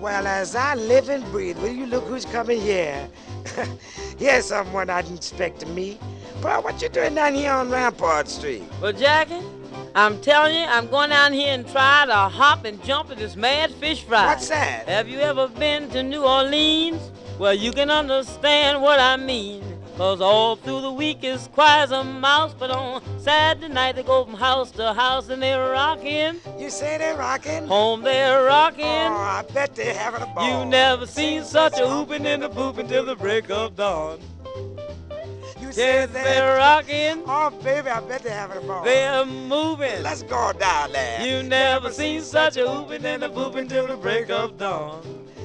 Well, as I live and breathe, will you look who's coming here? Here's someone I didn't expect to meet. Pearl, what you doing down here on Rampart Street? Well, Jackie, I'm telling you, I'm going down here and try to hop and jump at this mad fish fry. What's that? Have you ever been to New Orleans? Well, you can understand what I mean. 'Cause all through the week is quiet as a mouse, but on Saturday night they go from house to house and they're rocking. You say they're rocking? Home they're rocking. Oh, I bet they're having a ball. You never seen such a hooping and a booping till the break of dawn. You say Yes, they're rocking. Oh, baby, I bet they're having a ball. They're moving. Let's go down there. You never seen such a hooping and a booping till the break of dawn.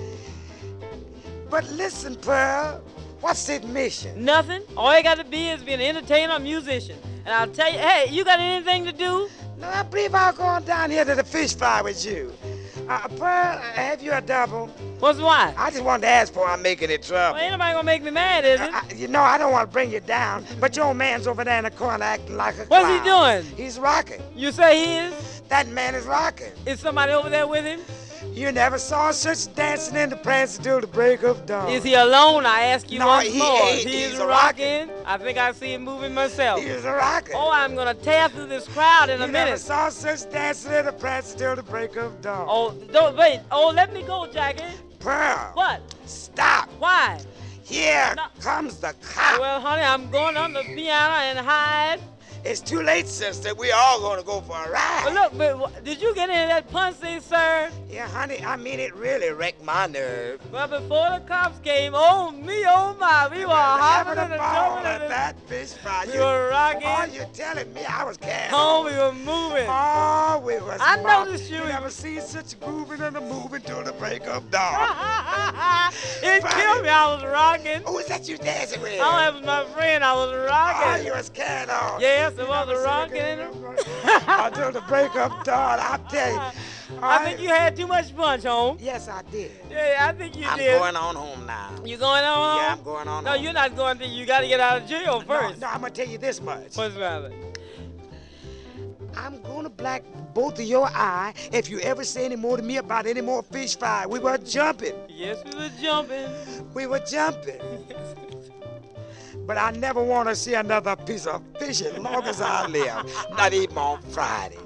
But listen, Pearl, what's the mission? Nothing. All you got to be is be an entertainer or musician. And I'll tell you, hey, you got anything to do? No, I believe I'll go on down here to the fish fry with you. Pearl, have you a double? What's why? I just wanted to ask before I'm making it trouble. Well, ain't nobody gonna make me mad, is it? You know, I don't want to bring you down, but your old man's over there in the corner acting like a What's clown. he doing? He's rocking. You say he is? That man is rocking. Is somebody over there with him? You never saw such dancing in the prance till the break of dawn. Is he alone? I ask you No, once he more. ain't. He's He's rocking. I think I see him moving myself. He's a rocker. Oh, I'm gonna tear through this crowd in a You never minute. saw such dancing in the prance till the break of dawn. Oh, don't wait. Oh, let me go, Jackie. Pearl. What? Stop. Why? Here No. comes the cop. Well, honey, I'm going on the piano and hide. It's too late, sister. We all gonna go for a ride. But look, did you get any of that punch they served? Yeah, honey, I mean, it really wrecked my nerve. Well, before the cops came, oh me, oh my, we were having hopping a and ball jumping at and that fish fry. we were rocking. Oh, you're telling me I was carrying Oh, on. we were moving. Oh, we was I mo- noticed you. never seen such moving and a moving till the break of dawn. It killed me. I was rocking. Who is that you dancing with? Oh, that was my friend. I was Oh, rocking. you was carrying on. Yes, it was Never a seen rocking. Until the break of dawn, I tell you. I think you had too much punch, home. Yes, I did. Yeah, I think you I'm did. going on home now. You going on? Yeah, I'm going on No, home. you're not going to. You got to get out of jail No, first. no, I'm gonna tell you this much. What's the matter? I'm gonna black both of your eye if you ever say any more to me about any more fish fry. We were jumping. Yes, we were jumping. We were jumping. But I never want to see another piece of fish as long as I live. Not even on Friday.